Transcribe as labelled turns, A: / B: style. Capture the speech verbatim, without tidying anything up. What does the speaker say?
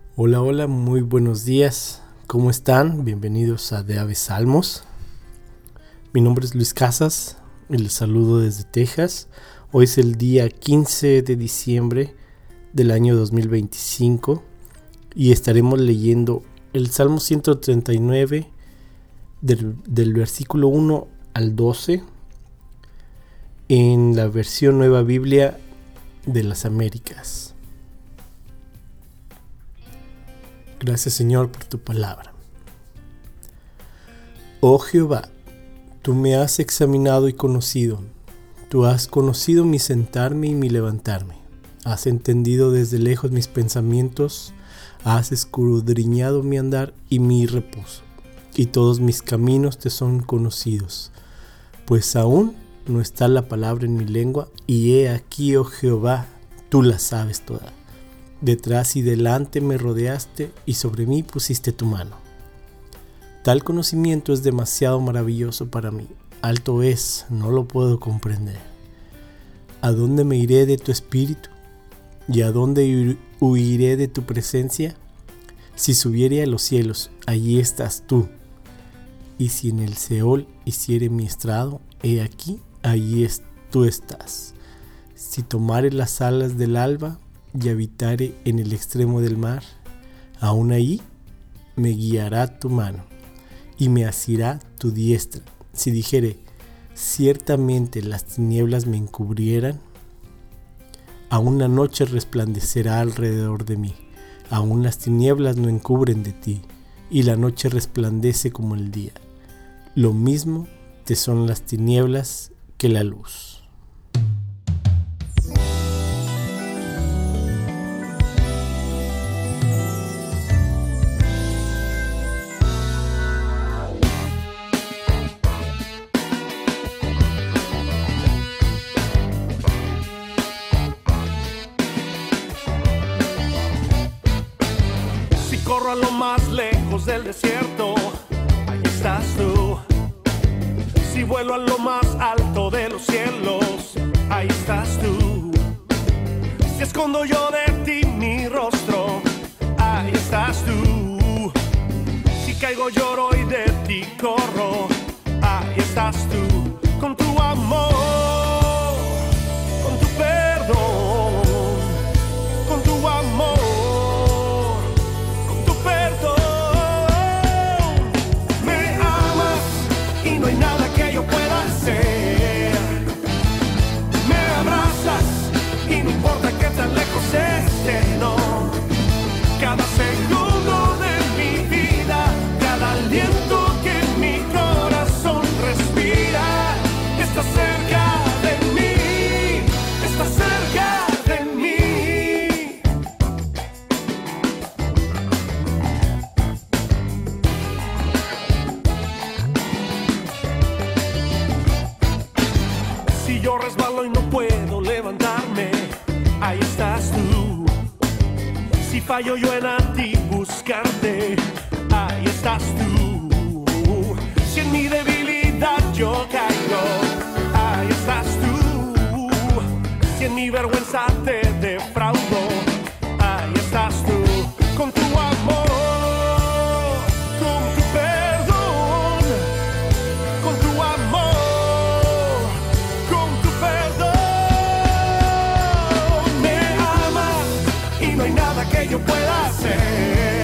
A: Hola, hola, muy buenos días. ¿Cómo están? Bienvenidos a De Ave Salmos. Mi nombre es Luis Casas y les saludo desde Texas. Hoy es el día quince de diciembre del año dos mil veinticinco y estaremos leyendo el Salmo ciento treinta y nueve del, del versículo uno al doce en la versión Nueva Biblia de las Américas. Gracias, Señor, por tu palabra. Oh Jehová, tú me has examinado y conocido. Tú has conocido mi sentarme y mi levantarme. Has entendido desde lejos mis pensamientos. Has escudriñado mi andar y mi reposo. Y todos mis caminos te son conocidos. Pues aún no está la palabra en mi lengua. Y he aquí, oh Jehová, tú la sabes toda. Detrás y delante me rodeaste y sobre mí pusiste tu mano. Tal conocimiento es demasiado maravilloso para mí. Alto es, no lo puedo comprender. ¿A dónde me iré de tu espíritu? ¿Y a dónde huiré de tu presencia? Si subiere a los cielos, allí estás tú. Y si en el Seol hiciere mi estrado, he aquí, allí es, tú estás. Si tomare las alas del alba, y habitare en el extremo del mar, aún ahí me guiará tu mano y me asirá tu diestra. Si dijere, ciertamente las tinieblas me encubrieran, aún la noche resplandecerá alrededor de mí. Aún las tinieblas no encubren de ti, y la noche resplandece como el día. Lo mismo te son las tinieblas que la luz.
B: Corro a lo más lejos del desierto, ahí estás tú. Si vuelo a lo más alto de los cielos, ahí estás tú. Si escondo yo de ti mi rostro, ahí estás tú. Si caigo lloro y de ti corro, ahí estás tú. Con tu amor, con tu perdón, con tu amor. Cada segundo de mi vida, cada aliento que mi corazón respira, está cerca de mí, está cerca de mí. Si yo resbalo y no puedo levantarme, ahí estás tú. Si fallo yo en a ti buscarte, ahí estás tú. Si en mi debilidad yo caigo, ahí estás tú. Si en mi vergüenza te defraudo, ahí estás tú. Con tu amor, con tu perdón, con tu amor, con tu perdón. Me amas y no hay nada que yo pueda hacer.